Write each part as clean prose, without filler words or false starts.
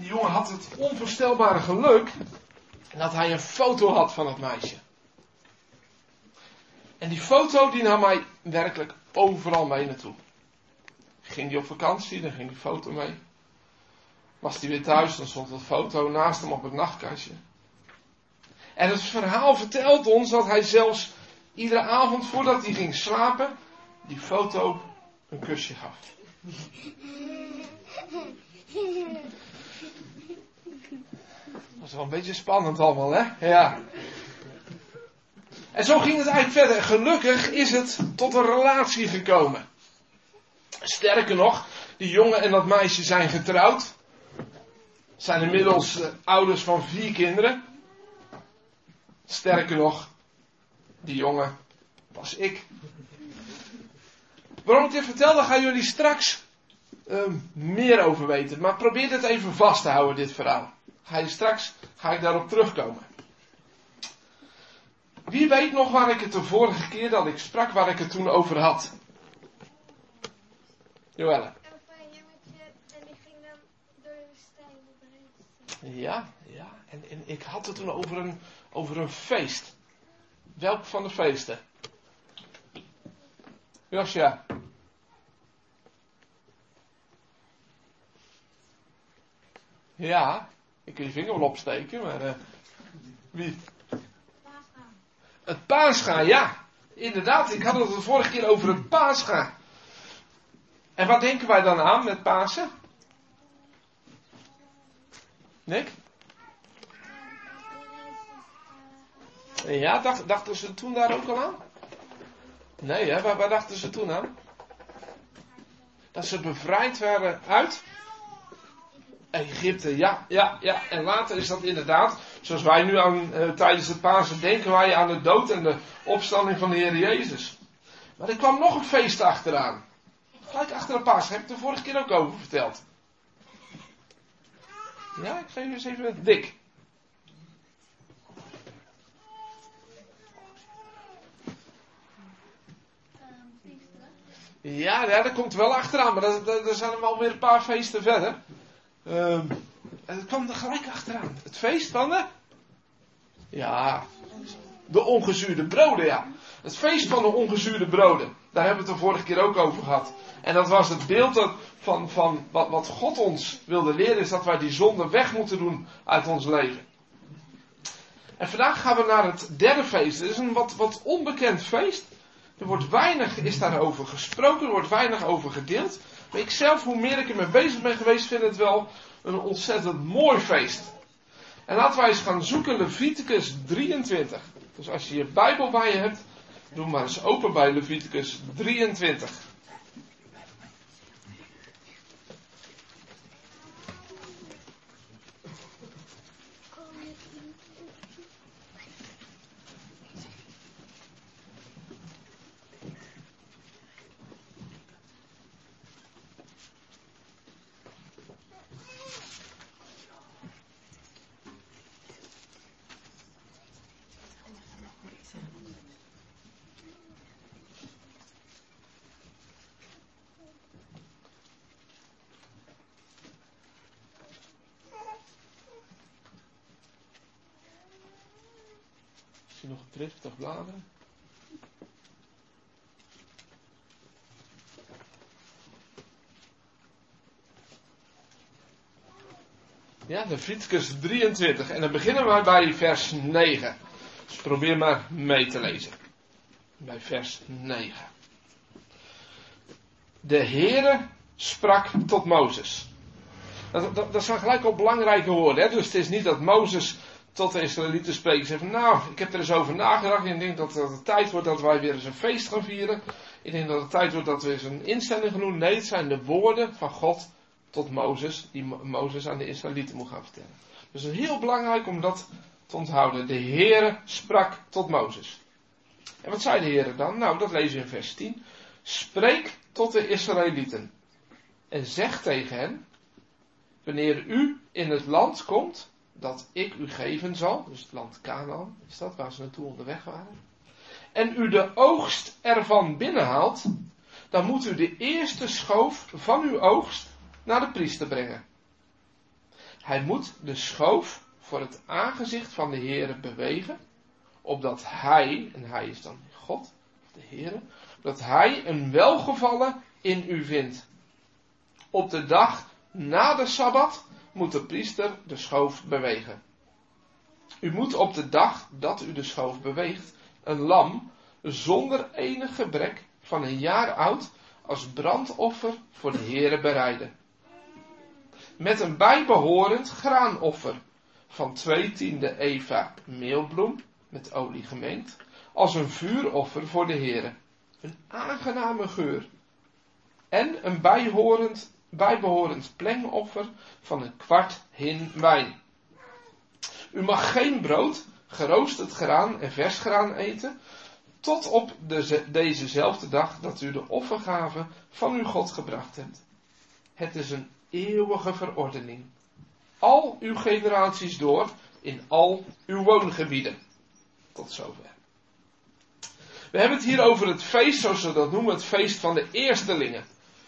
Die jongen had het onvoorstelbare geluk dat hij een foto had van het meisje. En die foto die nam hij werkelijk overal mee naartoe. Ging hij op vakantie, dan ging die foto mee. Was hij weer thuis, dan stond de foto naast hem op het nachtkastje. En het verhaal vertelt ons dat hij zelfs iedere avond voordat hij ging slapen, die foto een kusje gaf. Dat is wel een beetje spannend allemaal, hè? Ja. En zo ging het eigenlijk verder. Gelukkig is het tot een relatie gekomen. Sterker nog, die jongen en dat meisje zijn getrouwd. Zijn inmiddels ouders van 4 kinderen. Sterker nog, die jongen was ik. Waarom ik dit vertel, daar gaan jullie straks meer over weten. Maar probeer dit even vast te houden, dit verhaal. Ga ik daarop terugkomen. Wie weet nog waar ik het de vorige keer dat ik sprak, waar ik het toen over had? Joelle. En die ging dan door de stijl. Ja. En ik had het toen over een feest. Welk van de feesten? Josja. Ja, ik kun je vinger wel opsteken, maar wie? Paascha. Het Paascha, ja. Inderdaad, ik had het de vorige keer over het Paascha. En wat denken wij dan aan met Pasen? Nick? Ja, dachten ze toen daar ook al aan? Nee, hè? Waar dachten ze toen aan? Dat ze bevrijd werden uit Egypte, ja. En later is dat inderdaad, zoals wij nu aan tijdens het Pasen denken wij aan de dood en de opstanding van de Heer Jezus. Maar er kwam nog een feest achteraan. Gelijk achter de Pasen, heb ik de vorige keer ook over verteld. Ja, ik geef eens even Dick. Ja, dat komt wel achteraan, maar er zijn er wel weer een paar feesten verder. En het kwam er gelijk achteraan. Het feest van de... Ja, de ongezuurde broden, ja. Het feest van de ongezuurde broden. Daar hebben we het de vorige keer ook over gehad. En dat was het beeld van wat God ons wilde leren, is dat wij die zonde weg moeten doen uit ons leven. En vandaag gaan we naar het derde feest. Het is een wat onbekend feest. Er wordt weinig is daarover gesproken, er wordt weinig over gedeeld. Maar ik zelf, hoe meer ik ermee bezig ben geweest, vind het wel een ontzettend mooi feest. En laten wij eens gaan zoeken Leviticus 23. Dus als je je Bijbel bij je hebt, doe maar eens open bij Leviticus 23. Nog driftig bladeren. Ja, Leviticus 23. En dan beginnen we bij vers 9. Dus probeer maar mee te lezen. Bij vers 9. De Heere sprak tot Mozes. Dat zijn gelijk al belangrijke woorden. Hè? Dus het is niet dat Mozes tot de Israëlieten spreekt en zegt van, nou, ik heb er eens over nagedacht. En ik denk dat het tijd wordt dat wij weer eens een feest gaan vieren. Ik denk dat het tijd wordt dat we eens een instelling gaan doen. Nee, het zijn de woorden van God tot Mozes, die Mozes aan de Israëlieten moet gaan vertellen. Dus het is heel belangrijk om dat te onthouden. De Heere sprak tot Mozes. En wat zei de Heere dan? Nou, dat lezen we in vers 10. Spreek tot de Israëlieten en zeg tegen hen, wanneer u in het land komt dat ik u geven zal, dus het land Kanaan, is dat waar ze naartoe onderweg waren, en u de oogst ervan binnenhaalt, dan moet u de eerste schoof van uw oogst naar de priester brengen. Hij moet de schoof voor het aangezicht van de Heere bewegen, opdat hij, en hij is dan God, de Heere, dat hij een welgevallen in u vindt. Op de dag na de Sabbat moet de priester de schoof bewegen. U moet op de dag dat u de schoof beweegt, een lam zonder enig gebrek van een jaar oud als brandoffer voor de Heere bereiden. Met een bijbehorend graanoffer van 2/10 eva meelbloem met olie gemengd, als een vuuroffer voor de Heere. Een aangename geur. En een bijbehorend plengoffer van een 1/4 hin wijn. U mag geen brood, geroosterd graan en vers graan eten, tot op dezezelfde dag dat u de offergave van uw God gebracht hebt. Het is een eeuwige verordening. Al uw generaties door, in al uw woongebieden. Tot zover. We hebben het hier over het feest, zoals we dat noemen, het feest van de eerstelingen.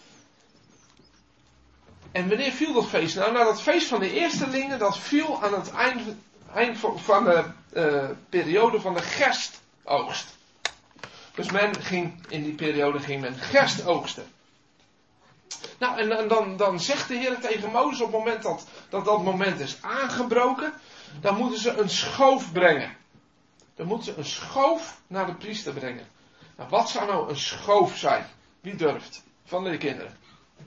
En wanneer viel dat feest? Nou, dat feest van de eerstelingen, dat viel aan het eind van de periode van de gerstoogst. Dus in die periode ging men gerstoogsten. Nou, en dan zegt de Heer tegen Mozes op het moment dat moment is aangebroken, dan moeten ze een schoof brengen. Dan moeten ze een schoof naar de priester brengen. Nou, wat zou nou een schoof zijn? Wie durft? Van de kinderen.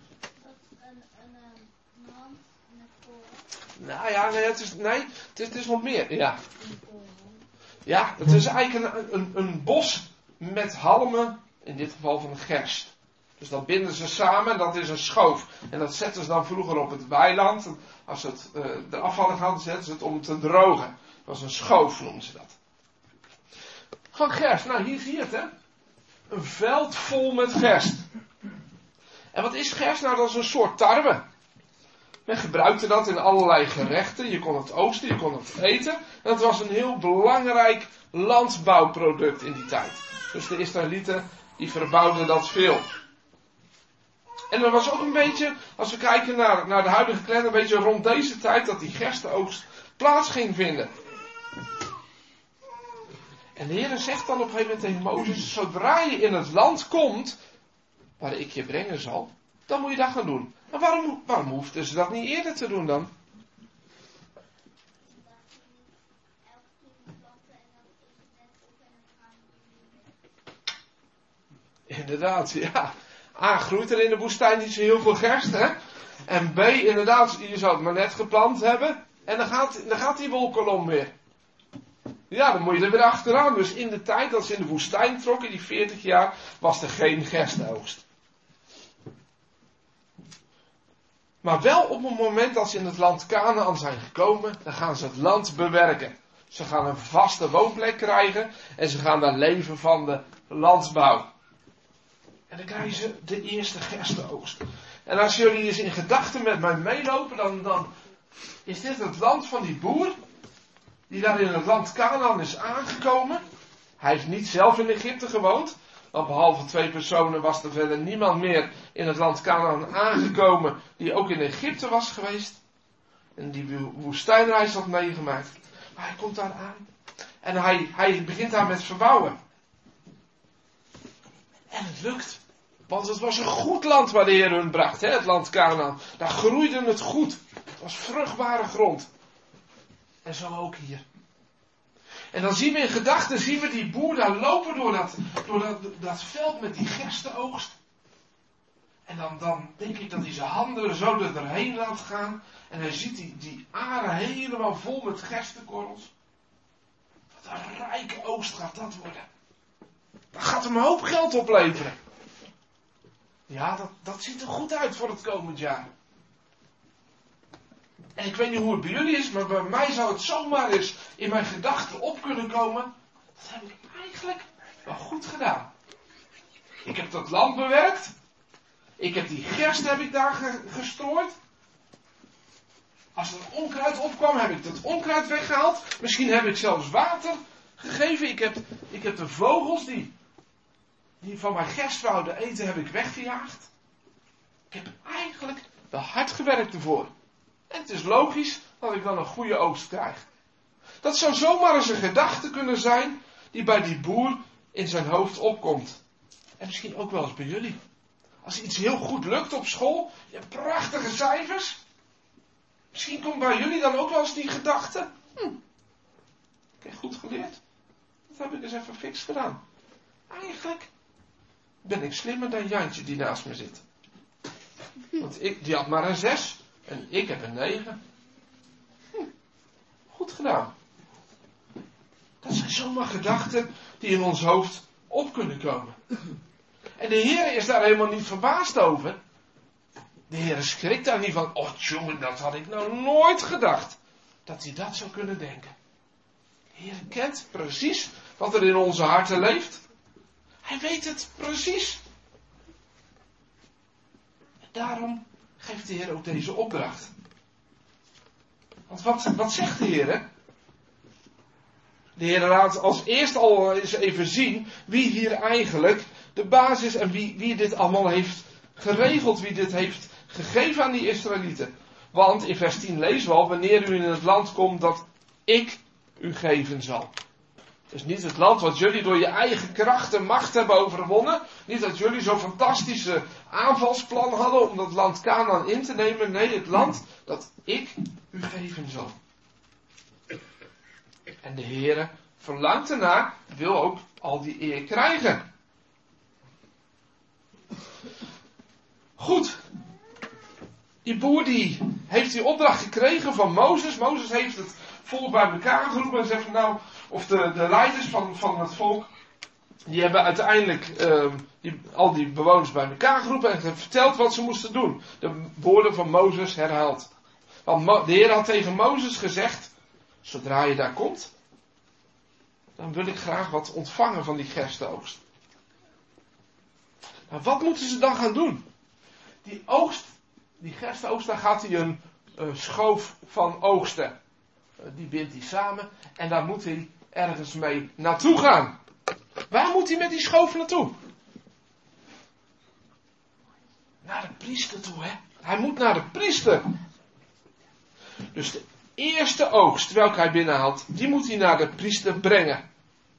Een hand en een koren. Nou ja, het is nog meer. Ja. Ja, het is eigenlijk een bos met halmen, in dit geval van gerst. Dus dat binden ze samen, dat is een schoof. En dat zetten ze dan vroeger op het weiland. Als ze het eraf hadden gehad, zetten ze het om te drogen. Dat was een schoof, noemen ze dat. Van gerst. Nou, hier zie je het, hè. Een veld vol met gerst. En wat is gerst? Nou, dat is een soort tarwe. Men gebruikte dat in allerlei gerechten. Je kon het oogsten, je kon het eten. En het was een heel belangrijk landbouwproduct in die tijd. Dus de Israëlieten, die verbouwden dat veel. En er was ook een beetje, als we kijken naar de huidige kalender, een beetje rond deze tijd dat die gerstenoogst plaats ging vinden. En de Heer zegt dan op een gegeven moment tegen Mozes, zodra je in het land komt, waar ik je brengen zal, dan moet je dat gaan doen. En waarom hoefden ze dat niet eerder te doen dan? Inderdaad, ja. A, groeit er in de woestijn niet zo heel veel gerst, hè? En B, inderdaad, je zou het maar net geplant hebben. En dan gaat die wolkolom weer. Ja, dan moet je er weer achteraan. Dus in de tijd dat ze in de woestijn trokken, die 40 jaar, was er geen gerstoogst. Maar wel op het moment dat ze in het land Kanaan zijn gekomen, dan gaan ze het land bewerken. Ze gaan een vaste woonplek krijgen en ze gaan daar leven van de landbouw. En dan krijgen ze de eerste gerstenoogst. En als jullie eens in gedachten met mij meelopen, dan is dit het land van die boer, die daar in het land Kanaan is aangekomen. Hij heeft niet zelf in Egypte gewoond, want behalve 2 personen was er verder niemand meer in het land Kanaan aangekomen die ook in Egypte was geweest. En die woestijnreis had meegemaakt. Maar hij komt daar aan. En hij begint daar met verbouwen. En het lukt. Want het was een goed land waar de Heer hun bracht, hè, het land Kanaan. Daar groeide het goed. Het was vruchtbare grond. En zo ook hier. En dan zien we in gedachten, die boer daar lopen door dat veld met die gerstenoogst. En dan denk ik dat hij zijn handen zo er doorheen laat gaan. En hij ziet die aren helemaal vol met gerstenkorrels. Wat een rijke oogst gaat dat worden. Dat gaat hem een hoop geld opleveren. Ja, dat ziet er goed uit voor het komend jaar. En ik weet niet hoe het bij jullie is, maar bij mij zou het zomaar eens in mijn gedachten op kunnen komen. Dat heb ik eigenlijk wel goed gedaan. Ik heb dat land bewerkt. Ik heb die gerst daar gestrooid. Als er onkruid opkwam, heb ik dat onkruid weggehaald. Misschien heb ik zelfs water gegeven. Ik heb de vogels die van mijn gerst wouden eten, heb ik weggejaagd. Ik heb eigenlijk wel hard gewerkt ervoor. En het is logisch dat ik dan een goede oogst krijg. Dat zou zomaar eens een gedachte kunnen zijn die bij die boer in zijn hoofd opkomt. En misschien ook wel eens bij jullie. Als iets heel goed lukt op school, je hebt prachtige cijfers. Misschien komt bij jullie dan ook wel eens die gedachte. Ik heb goed geleerd. Dat heb ik eens even fix gedaan. Eigenlijk ben ik slimmer dan Jantje die naast me zit. Want die had maar een 6 en ik heb een 9. Goed gedaan. Dat zijn zomaar gedachten die in ons hoofd op kunnen komen. En de Heer is daar helemaal niet verbaasd over. De Heer schrikt daar niet van. Oh jongen, dat had ik nou nooit gedacht. Dat hij dat zou kunnen denken. De Heer kent precies wat er in onze harten leeft. Hij weet het precies. En daarom geeft de Heer ook deze opdracht. Want wat zegt de Heer? De Heer laat als eerst al eens even zien wie hier eigenlijk de baas is en wie dit allemaal heeft geregeld, wie dit heeft gegeven aan die Israëlieten. Want in vers 10 lezen we al, wanneer u in het land komt dat ik u geven zal. Dus niet het land wat jullie door je eigen kracht en macht hebben overwonnen. Niet dat jullie zo'n fantastische aanvalsplan hadden om dat land Kanaan in te nemen. Nee, het land dat ik u geven zal. En de Heere verlangt ernaar, wil ook al die eer krijgen. Goed. Die boer die heeft die opdracht gekregen van Mozes. Mozes heeft het volk bij elkaar geroepen en zegt van nou, of de leiders van het volk, die hebben uiteindelijk al die bewoners bij elkaar geroepen en verteld wat ze moesten doen. De woorden van Mozes herhaald. Want de Heer had tegen Mozes gezegd, zodra je daar komt, dan wil ik graag wat ontvangen van die gerstenoogst. Maar wat moeten ze dan gaan doen? Die oogst, die gerstenoogst, daar gaat hij een schoof van oogsten. Die bindt hij samen en daar moet hij ergens mee naartoe gaan. Waar moet hij met die schoof naartoe? Naar de priester toe, hè? Hij moet naar de priester. Dus de eerste oogst welke hij binnenhaalt, die moet hij naar de priester brengen.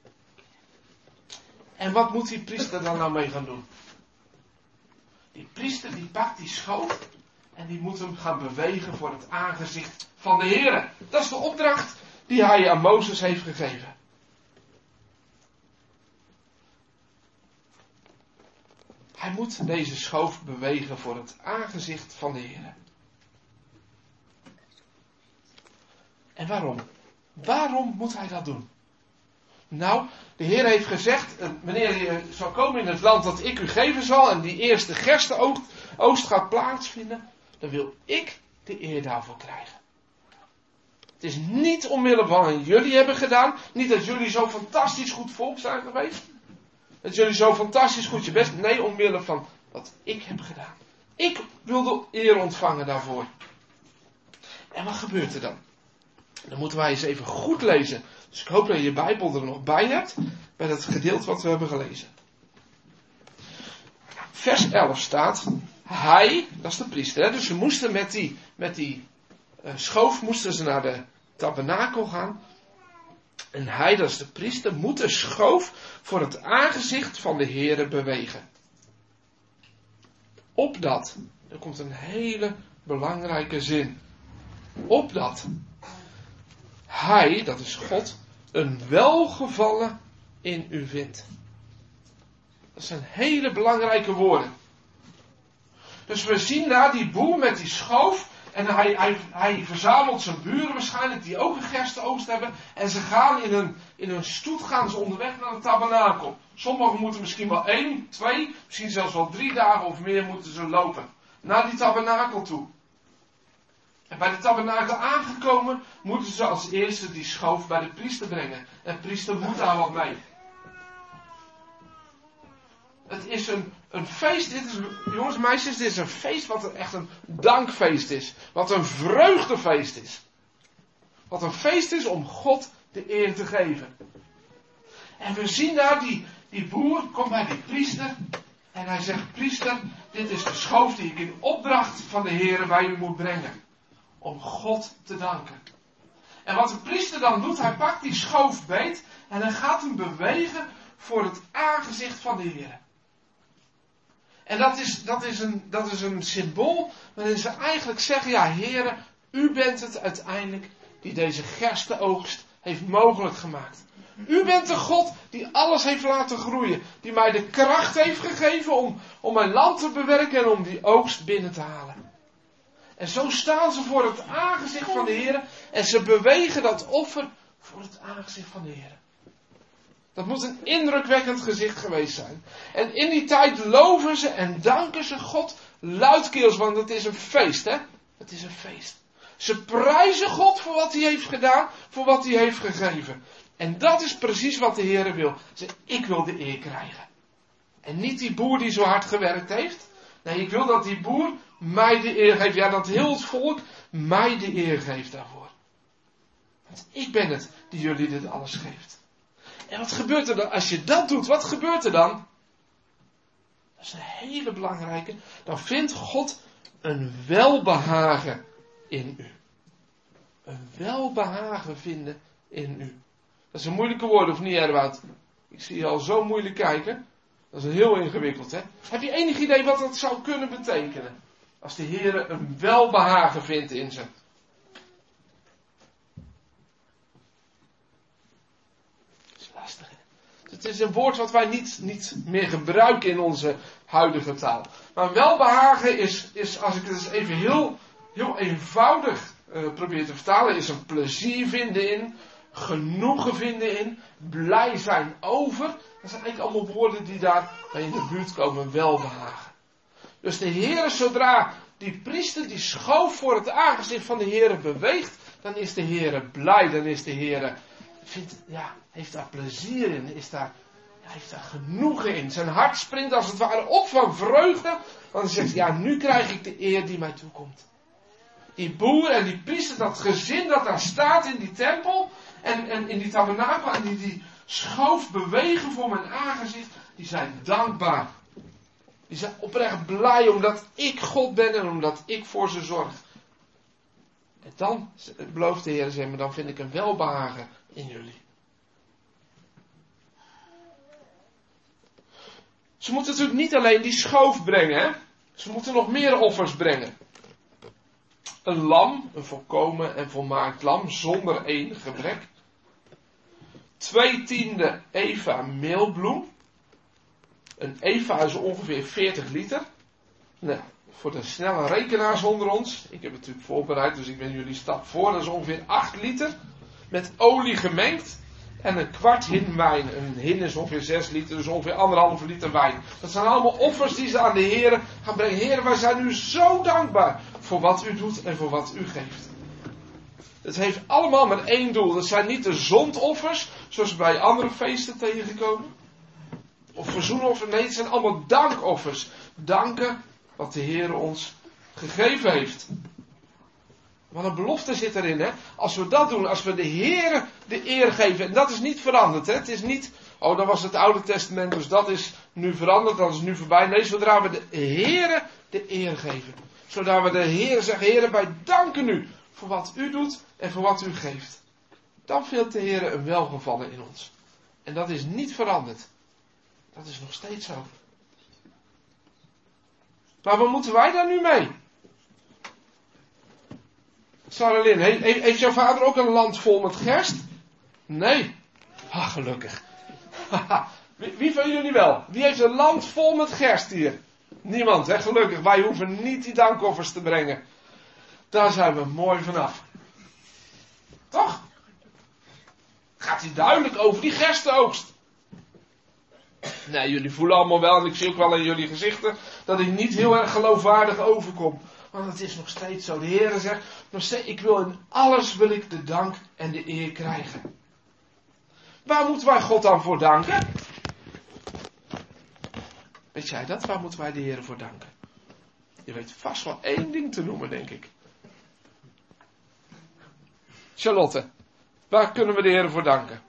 En wat moet die priester dan nou mee gaan doen? Die priester die pakt die schoof en die moet hem gaan bewegen voor het aangezicht van de Heer. Dat is de opdracht die hij aan Mozes heeft gegeven. Hij moet deze schoof bewegen voor het aangezicht van de Heer. En waarom? Waarom moet hij dat doen? Nou, de Heer heeft gezegd, wanneer je zal komen in het land dat ik u geven zal en die eerste gerstenoogst gaat plaatsvinden, dan wil ik de eer daarvoor krijgen. Het is niet omwille van wat jullie hebben gedaan, niet dat jullie zo fantastisch goed volk zijn geweest, dat jullie zo fantastisch goed je best, nee, omwille van wat ik heb gedaan. Ik wil de eer ontvangen daarvoor. En wat gebeurt er dan? Dan moeten wij eens even goed lezen. Dus ik hoop dat je je Bijbel er nog bij hebt. Bij dat gedeelte wat we hebben gelezen. Vers 11 staat. Hij, dat is de priester. Hè, dus ze moesten met die schoof moesten ze naar de tabernakel gaan. En hij, dat is de priester, moet de schoof voor het aangezicht van de Heere bewegen. Opdat. Er komt een hele belangrijke zin. Opdat. Hij, dat is God, een welgevallen in u vindt. Dat zijn hele belangrijke woorden. Dus we zien daar die boer met die schoof. En hij verzamelt zijn buren waarschijnlijk die ook een gerstenoogst hebben. En ze gaan in hun stoet gaan ze onderweg naar de tabernakel. Sommigen moeten misschien wel 1, 2, misschien zelfs wel 3 dagen of meer moeten ze lopen. Naar die tabernakel toe. En bij de tabernakel aangekomen moeten ze als eerste die schoof bij de priester brengen. En de priester moet daar wat mee. Het is een feest, jongens en meisjes, dit is een feest wat echt een dankfeest is. Wat een vreugdefeest is. Wat een feest is om God de eer te geven. En we zien daar die boer komt bij die priester. En hij zegt, priester, dit is de schoof die ik in opdracht van de Heer bij u moet brengen. om God te danken. En wat de priester dan doet, hij pakt die schoof beet en hij gaat hem bewegen voor het aangezicht van de Heer. En dat is een symbool waarin ze eigenlijk zeggen, ja Heere, u bent het uiteindelijk die deze gerstenoogst heeft mogelijk gemaakt. U bent de God die alles heeft laten groeien. Die mij de kracht heeft gegeven om mijn land te bewerken en om die oogst binnen te halen. En zo staan ze voor het aangezicht van de Heer en ze bewegen dat offer voor het aangezicht van de Heer. Dat moet een indrukwekkend gezicht geweest zijn. En in die tijd loven ze en danken ze God luidkeels, want het is een feest, hè? Het is een feest. Ze prijzen God voor wat hij heeft gedaan, voor wat hij heeft gegeven. En dat is precies wat de Heer wil. Ik wil de eer krijgen. En niet die boer die zo hard gewerkt heeft. Nee, ik wil dat die boer mij de eer geeft. Ja, dat heel het volk mij de eer geeft daarvoor. Want ik ben het die jullie dit alles geeft. En wat gebeurt er dan? Als je dat doet, wat gebeurt er dan? Dat is een hele belangrijke. Dan vindt God een welbehagen in u. Een welbehagen vinden in u. Dat is een moeilijke woord, of niet, Erwoud? Ik zie je al zo moeilijk kijken. Dat is heel ingewikkeld, hè? Heb je enig idee wat dat zou kunnen betekenen? Als de Heer een welbehagen vindt in ze. Dat is lastig, hè? Het is een woord wat wij niet meer gebruiken in onze huidige taal. Maar welbehagen is als ik het eens even heel eenvoudig probeer te vertalen, is een plezier vinden in, genoegen vinden in, blij zijn over. Dat zijn eigenlijk allemaal woorden die daar bij in de buurt komen, welbehagen. Dus de Heer, zodra die priester die schoof voor het aangezicht van de Heer beweegt, dan is de Heer blij, dan is de Heer, heeft daar plezier in, heeft daar genoegen in. Zijn hart springt als het ware op van vreugde, want hij zegt, ja, nu krijg ik de eer die mij toekomt. Die boer en die priester, dat gezin dat daar staat in die tempel en in die tabernakel en die schoof bewegen voor mijn aangezicht, die zijn dankbaar. Die zijn oprecht blij omdat ik God ben en omdat ik voor ze zorg. En dan belooft de Heer, zeg maar, dan vind ik een welbehagen in jullie. Ze moeten natuurlijk niet alleen die schoof brengen, hè? Ze moeten nog meer offers brengen. Een lam, een volkomen en volmaakt lam, zonder enig gebrek. 2/10 eva meelbloem. Een eva is ongeveer 40 liter. Nou, voor de snelle rekenaars onder ons. Ik heb het natuurlijk voorbereid, dus ik ben jullie stap voor. Dat is ongeveer 8 liter. Met olie gemengd. En een kwart hin wijn. Een hin is ongeveer 6 liter, dus ongeveer 1,5 liter wijn. Dat zijn allemaal offers die ze aan de Heer gaan brengen. Heer, wij zijn u zo dankbaar voor wat u doet en voor wat u geeft. Het heeft allemaal maar één doel. Dat zijn niet de zondoffers, zoals we bij andere feesten tegenkomen. Of verzoenoffers. Nee, het zijn allemaal dankoffers. Danken wat de Heer ons gegeven heeft. Want een belofte zit erin, hè. Als we dat doen, als we de Heer de eer geven. En dat is niet veranderd, hè. Het is niet, oh, dat was het Oude Testament, dus dat is nu veranderd, dat is nu voorbij. Nee, zodra we de Heer de eer geven. Zodra we de Heer zeggen, Heer, wij danken u voor wat u doet en voor wat u geeft. Dan vindt de Heer een welgevallen in ons. En dat is niet veranderd. Dat is nog steeds zo. Maar wat moeten wij daar nu mee? Sarelin, heeft jouw vader ook een land vol met gerst? Nee. Ah, gelukkig. Wie van jullie wel? Wie heeft een land vol met gerst hier? Niemand, hè? Gelukkig. Wij hoeven niet die dankoffers te brengen. Daar zijn we mooi vanaf. Toch? Gaat hij duidelijk over die gerstenoogst? Nee, jullie voelen allemaal wel, en ik zie ook wel in jullie gezichten, dat ik niet heel erg geloofwaardig overkom. Want het is nog steeds zo. De Heer zegt, nog steeds, ik wil in alles wil ik de dank en de eer krijgen. Waar moeten wij God dan voor danken? Weet jij dat? Waar moeten wij de Heer voor danken? Je weet vast wel één ding te noemen, denk ik. Charlotte, waar kunnen we de Heer voor danken?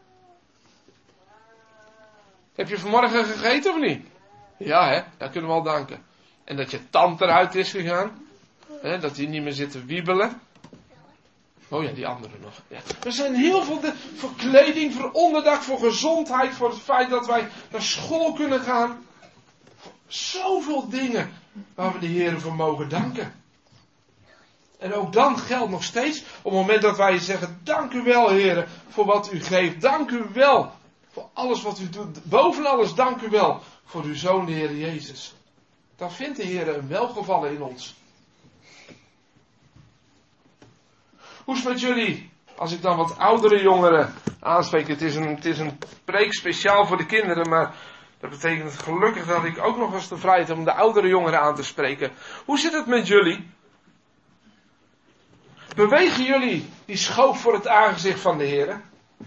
Heb je vanmorgen gegeten of niet? Ja, hè? Daar kunnen we al danken. En dat je tand eruit is gegaan. Hè? Dat hij niet meer zit te wiebelen. Oh ja, die andere nog. Ja. Er zijn heel veel voor kleding, voor onderdak, voor gezondheid, voor het feit dat wij naar school kunnen gaan. Zoveel dingen waar we de Heer voor mogen danken. En ook dan geldt nog steeds, op het moment dat wij zeggen, dank u wel Heer voor wat u geeft. Dank u wel voor alles wat u doet. Boven alles dank u wel voor uw Zoon de Heer Jezus. Dan vindt de Heer een welgevallen in ons. Hoe is het met jullie? Als ik dan wat oudere jongeren aanspreek. Het is een preek speciaal voor de kinderen. Maar dat betekent gelukkig dat ik ook nog eens de vrijheid heb om de oudere jongeren aan te spreken. Hoe zit het met jullie? Bewegen jullie die schoof voor het aangezicht van de Heer?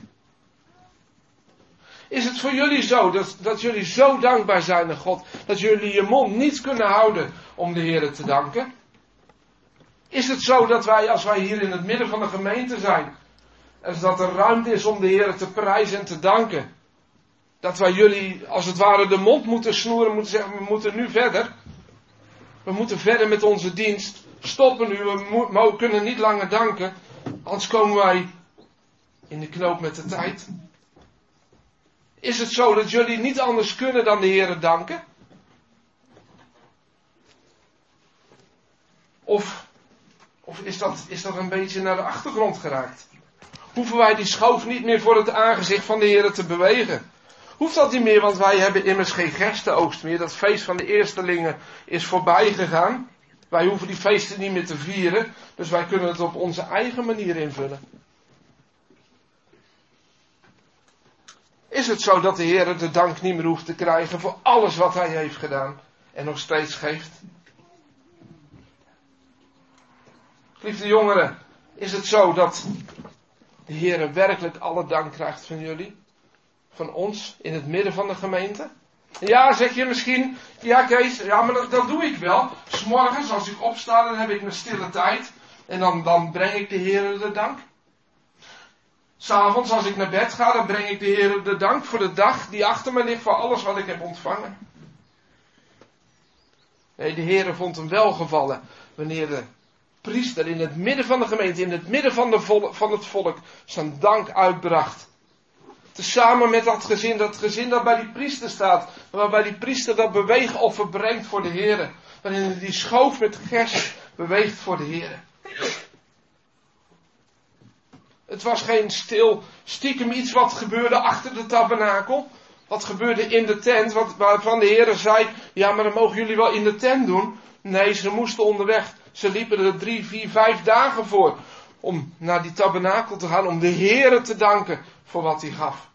Is het voor jullie zo dat jullie zo dankbaar zijn aan God. Dat jullie je mond niet kunnen houden om de Heer te danken? Is het zo dat wij, als wij hier in het midden van de gemeente zijn, en dat er ruimte is om de Heer te prijzen en te danken, dat wij jullie als het ware de mond moeten snoeren, moeten zeggen, we moeten nu verder. We moeten verder met onze dienst. Stoppen nu, we kunnen niet langer danken, anders komen wij in de knoop met de tijd. Is het zo dat jullie niet anders kunnen dan de Heer danken? Of is dat een beetje naar de achtergrond geraakt? Hoeven wij die schoof niet meer voor het aangezicht van de Heer te bewegen? Hoeft dat niet meer, want wij hebben immers geen gerstenoogst meer. Dat feest van de eerstelingen is voorbij gegaan. Wij hoeven die feesten niet meer te vieren. Dus wij kunnen het op onze eigen manier invullen. Is het zo dat de Heer de dank niet meer hoeft te krijgen voor alles wat Hij heeft gedaan en nog steeds geeft? Liefde jongeren, is het zo dat de Heer werkelijk alle dank krijgt van jullie? Van ons, in het midden van de gemeente? Ja, zeg je misschien, ja Kees, ja maar dat doe ik wel. 's Morgens als ik opsta, dan heb ik mijn stille tijd. En dan breng ik de Heer de dank. 's Avonds als ik naar bed ga, dan breng ik de Heer de dank voor de dag die achter me ligt, voor alles wat ik heb ontvangen. Nee, de Heer vond hem welgevallen wanneer de priester in het midden van de gemeente, in het midden van het volk, zijn dank uitbracht. Tezamen met dat gezin dat bij die priester staat, waarbij die priester dat beweegoffer brengt voor de Heer. Waarin hij die schoof met gerst beweegt voor de Heer. Het was geen stiekem iets wat gebeurde achter de tabernakel. Wat gebeurde in de tent, waarvan de Heer zei, ja maar dan mogen jullie wel in de tent doen. Nee, ze moesten onderweg. Ze liepen er 3, 4, 5 dagen voor om naar die tabernakel te gaan, om de Heer te danken voor wat hij gaf.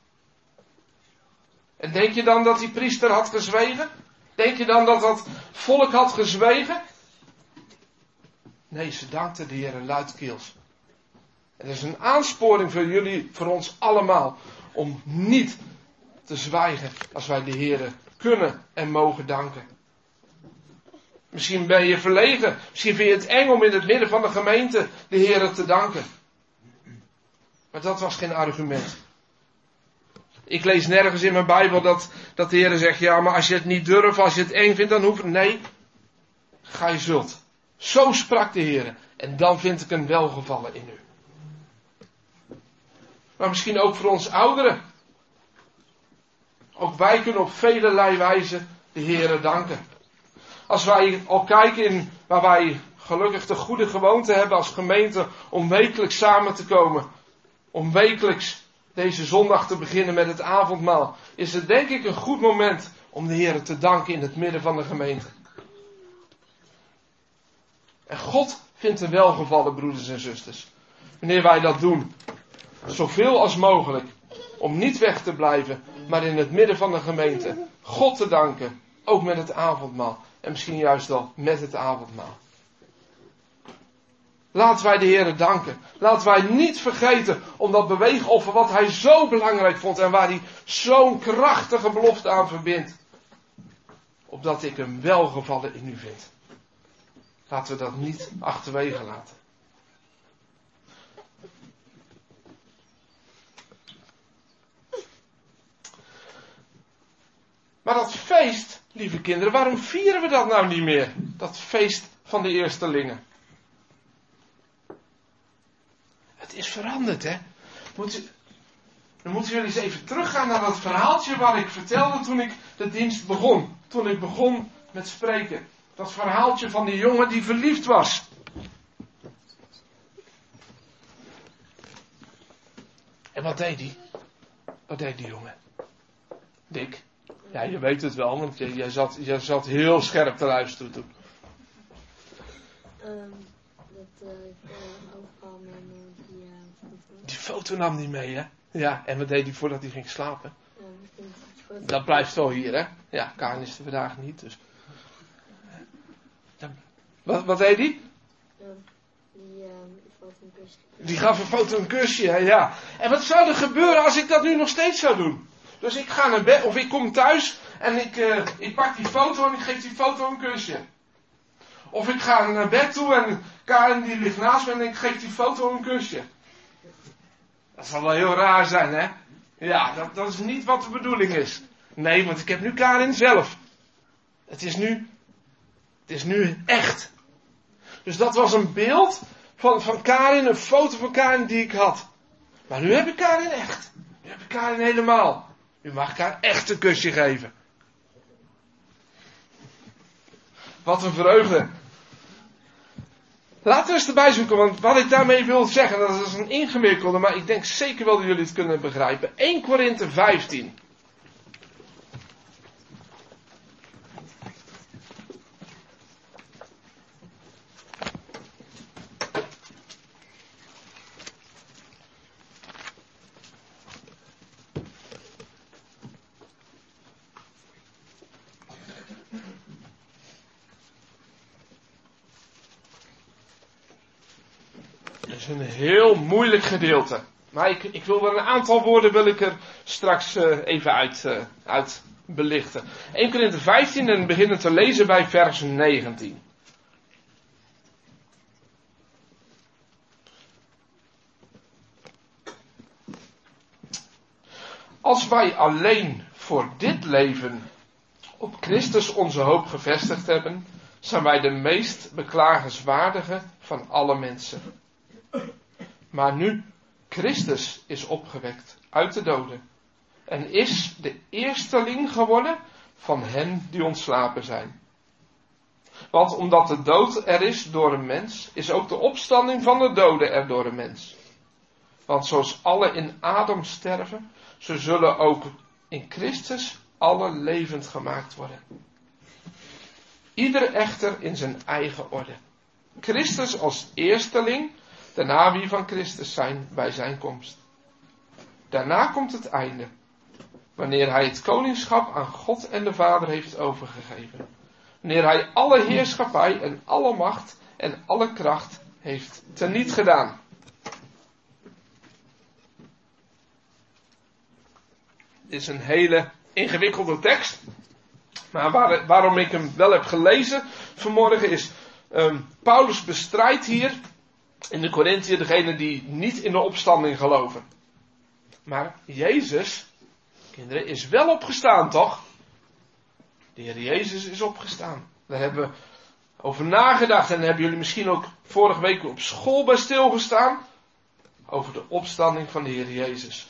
En denk je dan dat die priester had gezwegen? Denk je dan dat dat volk had gezwegen? Nee, ze dankten de Heer luidkeels. En dat is een aansporing voor jullie, voor ons allemaal, om niet te zwijgen als wij de Heer kunnen en mogen danken. Misschien ben je verlegen. Misschien vind je het eng om in het midden van de gemeente de Heer te danken. Maar dat was geen argument. Ik lees nergens in mijn Bijbel dat de Heer zegt, ja, maar als je het niet durft, als je het eng vindt, dan hoeft het. Nee, gij zult. Zo sprak de Heer. En dan vind ik een welgevallen in u. Maar misschien ook voor ons ouderen. Ook wij kunnen op velelei wijze de Heer danken. Als wij al kijken waar wij gelukkig de goede gewoonte hebben als gemeente om wekelijks samen te komen. Om wekelijks deze zondag te beginnen met het avondmaal. Is het denk ik een goed moment om de Heer te danken in het midden van de gemeente. En God vindt er welgevallen, broeders en zusters. Wanneer wij dat doen. Zoveel als mogelijk. Om niet weg te blijven, maar in het midden van de gemeente God te danken. Ook met het avondmaal. En misschien juist wel met het avondmaal. Laten wij de Heer danken. Laten wij niet vergeten om dat beweegoffer wat Hij zo belangrijk vond. En waar Hij zo'n krachtige belofte aan verbindt. Opdat ik hem welgevallen in u vind. Laten we dat niet achterwege laten. Maar dat feest, lieve kinderen, waarom vieren we dat nou niet meer? Dat feest van de eerstelingen. Het is veranderd, hè. Dan moeten jullie eens even teruggaan naar dat verhaaltje waar ik vertelde toen ik de dienst begon. Toen ik begon met spreken. Dat verhaaltje van die jongen die verliefd was. En wat deed hij? Wat deed die jongen? Dick? Ja, je weet het wel, want jij zat heel scherp te luisteren toen. Die foto nam hij mee, hè? Ja, en wat deed hij voordat hij ging slapen? Dat blijft wel hier, hè? Ja, Karin is er vandaag niet, dus. Wat deed hij? Die gaf een foto een kusje, hè? Ja. En wat zou er gebeuren als ik dat nu nog steeds zou doen? Dus ik ga naar bed, of ik kom thuis en ik pak die foto en ik geef die foto een kusje. Of ik ga naar bed toe en Karin die ligt naast me en ik geef die foto een kusje. Dat zal wel heel raar zijn, hè? Ja, dat is niet wat de bedoeling is. Nee, want ik heb nu Karin zelf. Het is nu echt. Dus dat was een beeld van Karin, een foto van Karin die ik had. Maar nu heb ik Karin echt. Nu heb ik Karin helemaal. Nu mag ik haar echt een kusje geven. Wat een vreugde. Laten we eens erbij zoeken, want wat ik daarmee wil zeggen, dat is een ingewikkelde, maar ik denk zeker wel dat jullie het kunnen begrijpen. 1 Korinthe 15. Een heel moeilijk gedeelte. Maar ik wil wel een aantal woorden wil ik er straks even uit belichten. 1 Korinthe 15 en beginnen te lezen bij vers 19. Als wij alleen voor dit leven op Christus onze hoop gevestigd hebben, zijn wij de meest beklagenswaardige van alle mensen. Maar nu Christus is opgewekt uit de doden en is de eersteling geworden van hen die ontslapen zijn. Want omdat de dood er is door een mens, is ook de opstanding van de doden er door een mens. Want zoals alle in Adam sterven, zo zullen ook in Christus alle levend gemaakt worden. Ieder echter in zijn eigen orde. Christus als eersteling, daarna wie van Christus zijn bij zijn komst. Daarna komt het einde, wanneer hij het koningschap aan God en de Vader heeft overgegeven. Wanneer hij alle heerschappij en alle macht en alle kracht heeft teniet gedaan. Dit is een hele ingewikkelde tekst. Maar waarom ik hem wel heb gelezen vanmorgen is, Paulus bestrijdt hier in de Korinthië degene die niet in de opstanding geloven. Maar Jezus, kinderen, is wel opgestaan, toch? De Heer Jezus is opgestaan. Daar hebben we over nagedacht en hebben jullie misschien ook vorige week op school bij stilgestaan. Over de opstanding van de Heer Jezus.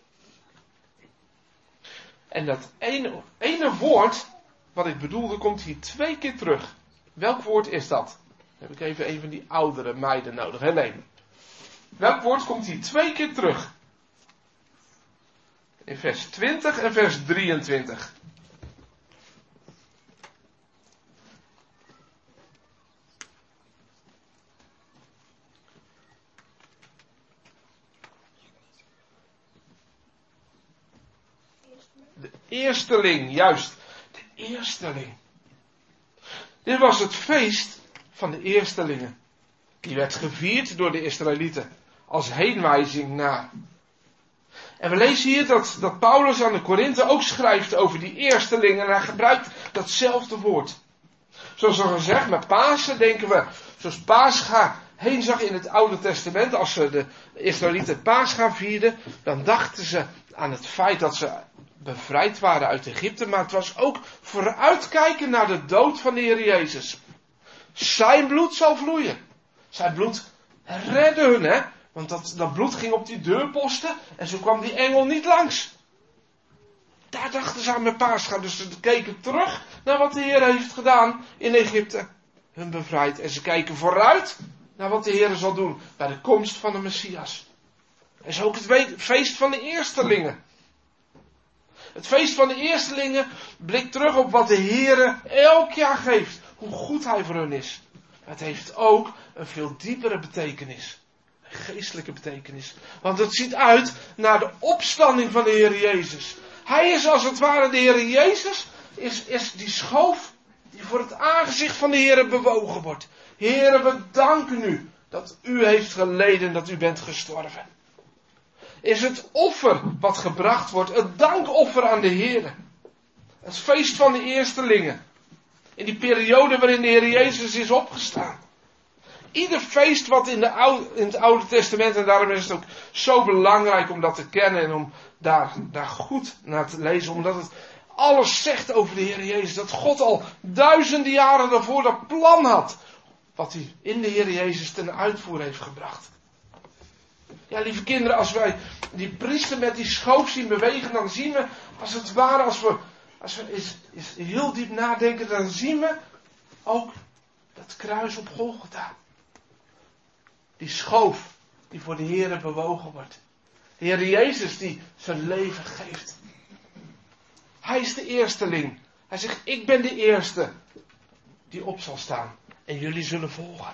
En dat ene woord, wat ik bedoelde, komt hier 2 keer terug. Welk woord is dat? Dan heb ik even een van die oudere meiden nodig, Helene. Welk woord komt hier 2 keer terug? In vers 20 en vers 23. De eersteling, juist. De eersteling. Dit was het feest van de eerstelingen. Die werd gevierd door de Israëlieten. Als heenwijzing naar. En we lezen hier dat Paulus aan de Korinthe ook schrijft over die eerstelingen. En hij gebruikt datzelfde woord. Zoals al gezegd, met Pasen denken we, zoals Pascha heen zag in het Oude Testament. Als ze de Israëlieten Pascha vierden, dan dachten ze aan het feit dat ze bevrijd waren uit Egypte. Maar het was ook vooruitkijken naar de dood van de Heer Jezus. Zijn bloed zal vloeien. Zijn bloed redde hun, hè. Want dat bloed ging op die deurposten en zo kwam die engel niet langs. Daar dachten ze aan met Pascha. Dus ze keken terug naar wat de Heer heeft gedaan in Egypte. Hun bevrijd. En ze kijken vooruit naar wat de Heer zal doen bij de komst van de Messias. En zo ook het feest van de eerstelingen. Het feest van de eerstelingen blikt terug op wat de Heer elk jaar geeft. Hoe goed Hij voor hun is. Maar het heeft ook een veel diepere betekenis. Een geestelijke betekenis. Want het ziet uit naar de opstanding van de Heer Jezus. Hij is als het ware de Heer Jezus. Is die schoof die voor het aangezicht van de Heer bewogen wordt. Heere, we danken u dat u heeft geleden, dat u bent gestorven. Is het offer wat gebracht wordt, het dankoffer aan de Heer. Het feest van de eerstelingen. In die periode waarin de Heer Jezus is opgestaan. Ieder feest wat in het Oude Testament, en daarom is het ook zo belangrijk om dat te kennen en om daar goed naar te lezen, omdat het alles zegt over de Heer Jezus. Dat God al duizenden jaren daarvoor dat plan had, wat hij in de Heer Jezus ten uitvoer heeft gebracht. Ja, lieve kinderen, als wij die priester met die schoof zien bewegen, dan zien we, als het ware, als we eens heel diep nadenken, dan zien we ook dat kruis op Golgotha. Die schoof die voor de Heer bewogen wordt. De Heer Jezus die zijn leven geeft. Hij is de eersteling. Hij zegt, ik ben de eerste die op zal staan. En jullie zullen volgen.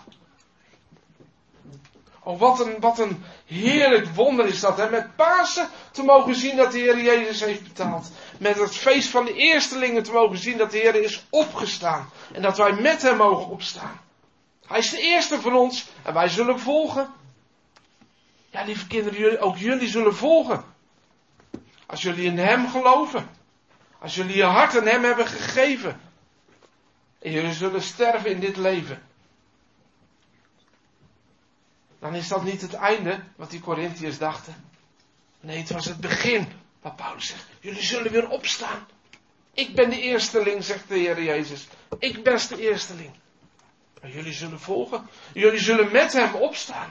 Oh, wat een heerlijk wonder is dat. Hè? Met Pasen te mogen zien dat de Heer Jezus heeft betaald. Met het feest van de eerstelingen te mogen zien dat de Heer is opgestaan. En dat wij met hem mogen opstaan. Hij is de eerste van ons en wij zullen volgen. Ja, lieve kinderen, ook jullie zullen volgen. Als jullie in hem geloven. Als jullie je hart aan hem hebben gegeven. En jullie zullen sterven in dit leven. Dan is dat niet het einde wat die Korintiërs dachten. Nee, het was het begin wat Paulus zegt. Jullie zullen weer opstaan. Ik ben de eersteling, zegt de Heer Jezus. Ik ben de eersteling. Maar jullie zullen volgen. Jullie zullen met hem opstaan.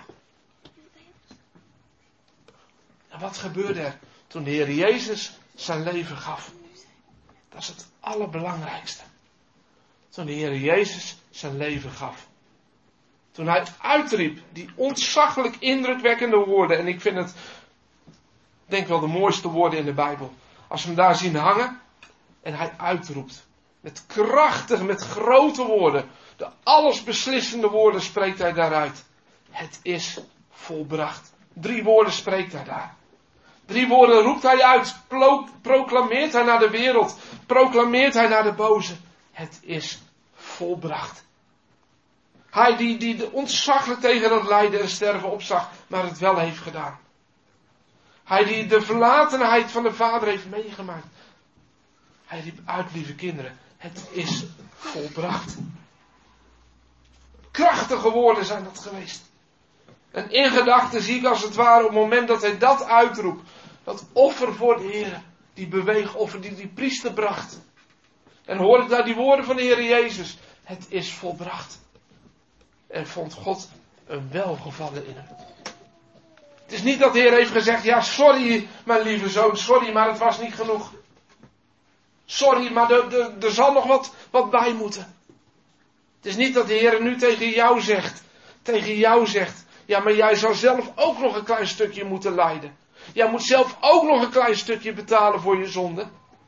En wat gebeurde er toen de Heer Jezus zijn leven gaf? Dat is het allerbelangrijkste. Toen de Heer Jezus zijn leven gaf. Toen hij uitriep, die ontzaglijk indrukwekkende woorden. En ik vind het, denk wel de mooiste woorden in de Bijbel. Als we hem daar zien hangen. En hij uitroept. Met krachtige, met grote woorden. De allesbeslissende woorden spreekt hij daaruit. Het is volbracht. 3 woorden spreekt hij daar. 3 woorden roept hij uit. Proclameert hij naar de wereld. Proclameert hij naar de boze. Het is volbracht. Hij die ontzaglijk tegen het lijden en sterven opzag, maar het wel heeft gedaan. Hij die de verlatenheid van de Vader heeft meegemaakt. Hij riep uit, lieve kinderen, het is volbracht. Krachtige woorden zijn dat geweest. En in gedachten zie ik als het ware op het moment dat hij dat uitroept, dat offer voor de Heer, die beweegoffer die die priester bracht. En hoor ik daar die woorden van de Heer Jezus, het is volbracht. En vond God een welgevallen in hem. Het is niet dat de Heer heeft gezegd, ja sorry mijn lieve zoon, sorry maar het was niet genoeg. Sorry maar er zal nog wat bij moeten. Het is niet dat de Heer nu tegen jou zegt, ja maar jij zou zelf ook nog een klein stukje moeten lijden. Jij moet zelf ook nog een klein stukje betalen voor je zonde.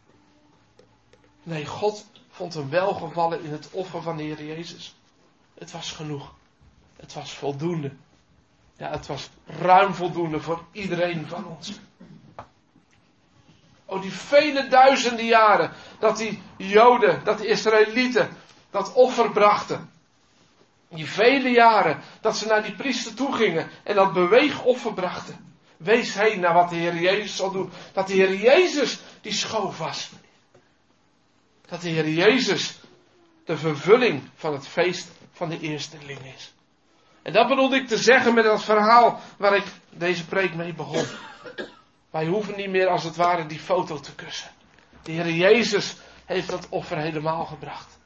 Nee, God vond een welgevallen in het offer van de Heer Jezus. Het was genoeg. Het was voldoende. Ja, het was ruim voldoende voor iedereen van ons. Oh, die vele duizenden jaren dat die Joden, dat de Israëlieten dat offer brachten. Die vele jaren dat ze naar die priester toe gingen en dat beweegoffer brachten. Wees heen naar wat de Heer Jezus zal doen. Dat de Heer Jezus die schoof was. Dat de Heer Jezus de vervulling van het feest van de eersteling is. En dat bedoelde ik te zeggen met dat verhaal waar ik deze preek mee begon. Wij hoeven niet meer als het ware die foto te kussen. De Heer Jezus heeft dat offer helemaal gebracht.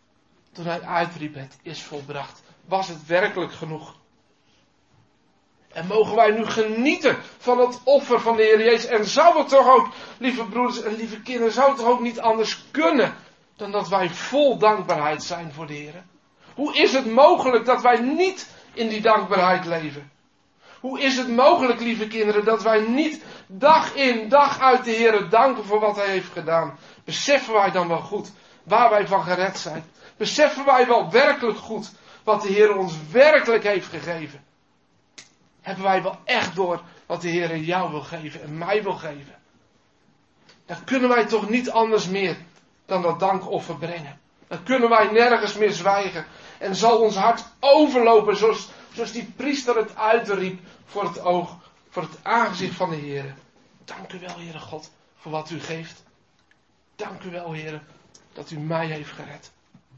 Toen hij uitriep, het is volbracht, was het werkelijk genoeg. En mogen wij nu genieten van het offer van de Heer Jezus. En zou het toch ook, lieve broeders en lieve kinderen, zou het toch ook niet anders kunnen dan dat wij vol dankbaarheid zijn voor de Heer? Hoe is het mogelijk dat wij niet in die dankbaarheid leven? Hoe is het mogelijk, lieve kinderen, dat wij niet dag in, dag uit de Heer danken voor wat Hij heeft gedaan? Beseffen wij dan wel goed waar wij van gered zijn? Beseffen wij wel werkelijk goed wat de Heer ons werkelijk heeft gegeven? Hebben wij wel echt door wat de Heer jou wil geven en mij wil geven? Dan kunnen wij toch niet anders meer dan dat dankoffer brengen. Dan kunnen wij nergens meer zwijgen. En zal ons hart overlopen zoals die priester het uitriep voor het oog, voor het aangezicht van de Heer. Dank u wel, Heere God, voor wat u geeft. Dank u wel, Heer, dat u mij heeft gered.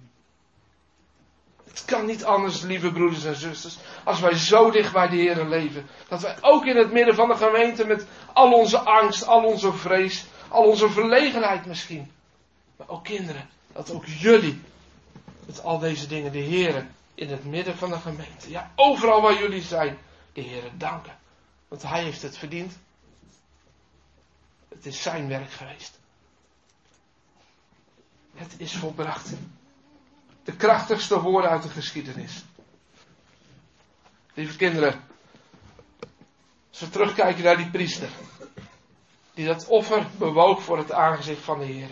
Het kan niet anders, lieve broeders en zusters, als wij zo dicht bij de Heer leven. Dat wij ook in het midden van de gemeente met al onze angst, al onze vrees, al onze verlegenheid misschien. Maar ook kinderen, dat ook jullie met al deze dingen de Heer in het midden van de gemeente, ja overal waar jullie zijn, de Heer danken. Want Hij heeft het verdiend. Het is zijn werk geweest. Het is volbracht. De krachtigste woorden uit de geschiedenis. Lieve kinderen, als we terugkijken naar die priester, die dat offer bewoog voor het aangezicht van de Heer.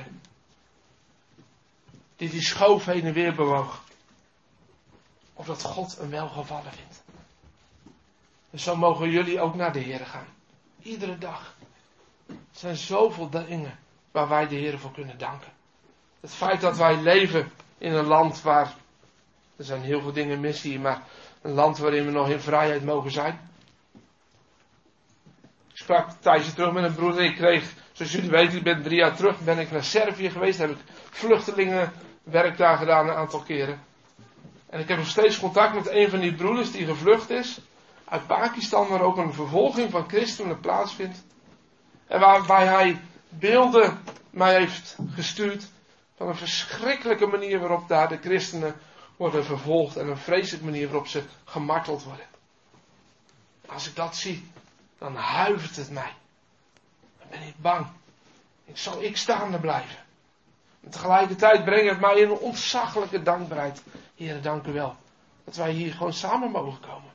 Die schoof heen en weer bewoog. Opdat God hem welgevallen vindt. En zo mogen jullie ook naar de Heer gaan. Iedere dag. Er zijn zoveel dingen waar wij de Heer voor kunnen danken. Het feit dat wij leven in een land waar, er zijn heel veel dingen mis hier, maar een land waarin we nog in vrijheid mogen zijn. Ik sprak een tijdje terug met een broeder. Ik kreeg, zoals jullie weten, ik ben 3 jaar terug, ben ik naar Servië geweest. Daar heb ik vluchtelingenwerk daar gedaan een aantal keren. En ik heb nog steeds contact met een van die broeders die gevlucht is. Uit Pakistan, waar ook een vervolging van christenen plaatsvindt. En waarbij hij beelden mij heeft gestuurd van een verschrikkelijke manier waarop daar de christenen worden vervolgd. En een vreselijke manier waarop ze gemarteld worden. Als ik dat zie, dan huivert het mij. Dan ben ik bang. Zal ik staande blijven. En tegelijkertijd brengt het mij in een ontzaglijke dankbaarheid. Heer, dank u wel. Dat wij hier gewoon samen mogen komen.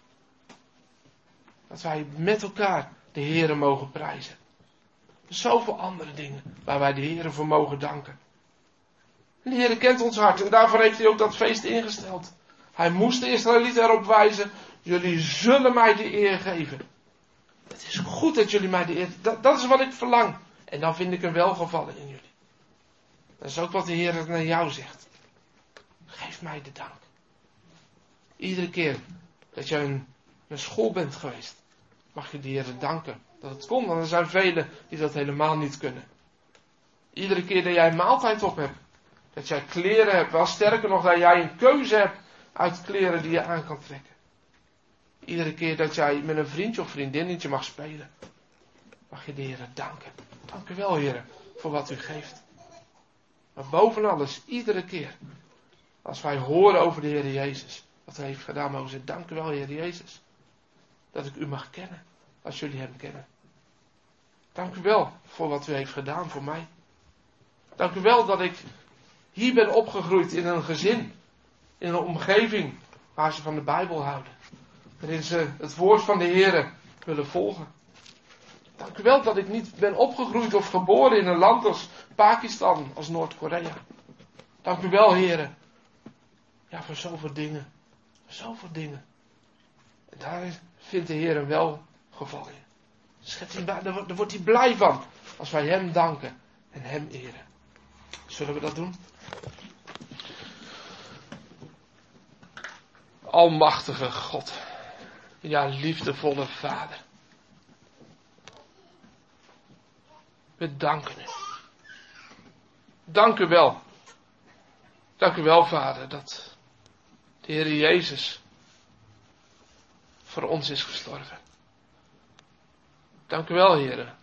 Dat wij met elkaar de Heer mogen prijzen. Zoveel andere dingen waar wij de Heer voor mogen danken. En de Heer kent ons hart en daarvoor heeft hij ook dat feest ingesteld. Hij moest de Israëlieten erop wijzen. Jullie zullen mij de eer geven. Het is goed dat jullie mij de eer... Dat is wat ik verlang. En dan vind ik een welgevallen in jullie. Dat is ook wat de Heer naar jou zegt. Geef mij de dank. Iedere keer dat jij naar school bent geweest, mag je de Heer danken dat het kon. Want er zijn velen die dat helemaal niet kunnen. Iedere keer dat jij een maaltijd op hebt, dat jij kleren hebt, wel sterker nog dat jij een keuze hebt uit kleren die je aan kan trekken. Iedere keer dat jij met een vriendje of vriendinnetje mag spelen, mag je de Heer danken. Dank u wel, Heer, voor wat u geeft. Maar boven alles, iedere keer, als wij horen over de Heer Jezus, wat hij heeft gedaan, mogen we zeggen, dank u wel, Heer Jezus, dat ik u mag kennen, als jullie hem kennen. Dank u wel voor wat u heeft gedaan voor mij. Dank u wel dat ik hier ben opgegroeid in een gezin, in een omgeving waar ze van de Bijbel houden. Waarin ze het woord van de Heer willen volgen. Dank u wel dat ik niet ben opgegroeid of geboren in een land als Pakistan, als Noord-Korea. Dank u wel, Heer. Ja, voor zoveel dingen. Zoveel dingen. En daar vindt de Heer een welgeval in. Daar wordt hij blij van als wij hem danken en hem eren. Zullen we dat doen? Almachtige God. Ja, liefdevolle Vader. We danken u. Dank u wel. Dank u wel, Vader, dat de Heer Jezus voor ons is gestorven. Dank u wel, Heer.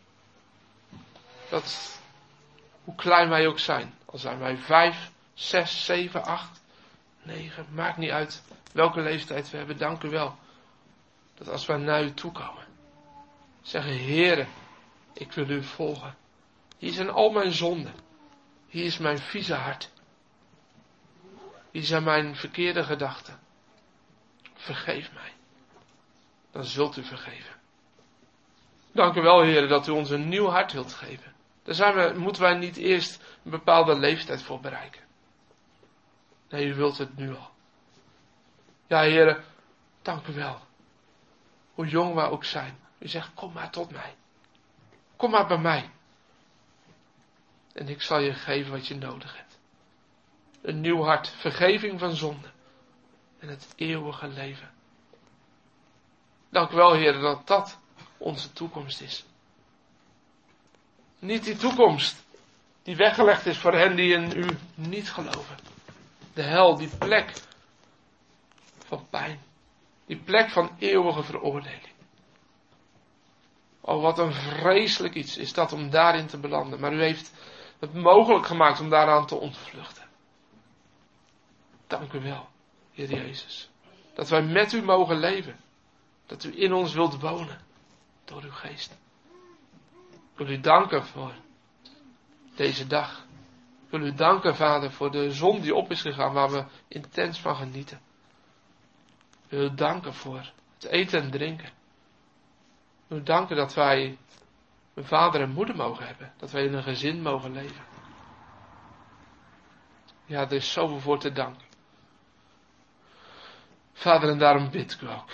Dat, hoe klein wij ook zijn, al zijn wij 5, 6, 7, 8, 9, maakt niet uit welke leeftijd we hebben. Dank u wel Dat als wij naar u toe komen, zeggen, Heere, ik wil u volgen. Hier zijn al mijn zonden. Hier is mijn vieze hart. Hier zijn mijn verkeerde gedachten. Vergeef mij. Dan zult u vergeven. Dank u wel, Heer, dat u ons een nieuw hart wilt geven. Daar moeten wij niet eerst een bepaalde leeftijd voor bereiken. Nee, u wilt het nu al. Ja, Heer, dank u wel. Hoe jong wij ook zijn. U zegt, kom maar tot mij. Kom maar bij mij. En ik zal je geven wat je nodig hebt. Een nieuw hart, vergeving van zonde. En het eeuwige leven. Dank u wel, Heer, dat dat onze toekomst is. Niet die toekomst die weggelegd is voor hen die in u niet geloven. De hel, die plek van pijn. Die plek van eeuwige veroordeling. Oh, wat een vreselijk iets is dat om daarin te belanden. Maar u heeft het mogelijk gemaakt om daaraan te ontvluchten. Dank u wel, Heer Jezus. Dat wij met u mogen leven. Dat u in ons wilt wonen. Door uw geest. Ik wil u danken voor deze dag. Ik wil u danken, Vader, voor de zon die op is gegaan, waar we intens van genieten. Ik wil u danken voor het eten en drinken. Ik wil u danken dat wij een vader en moeder mogen hebben. Dat wij in een gezin mogen leven. Ja, er is zoveel voor te danken. Vader, en daarom bid ik u ook.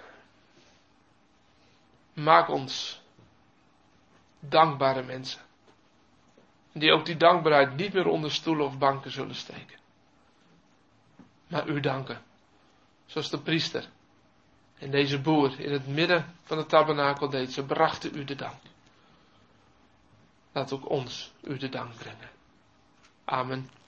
Maak ons dankbare mensen. Die ook die dankbaarheid niet meer onder stoelen of banken zullen steken. Maar u danken. Zoals de priester en deze boer in het midden van het tabernakel deed. Ze brachten u de dank. Laat ook ons u de dank brengen. Amen.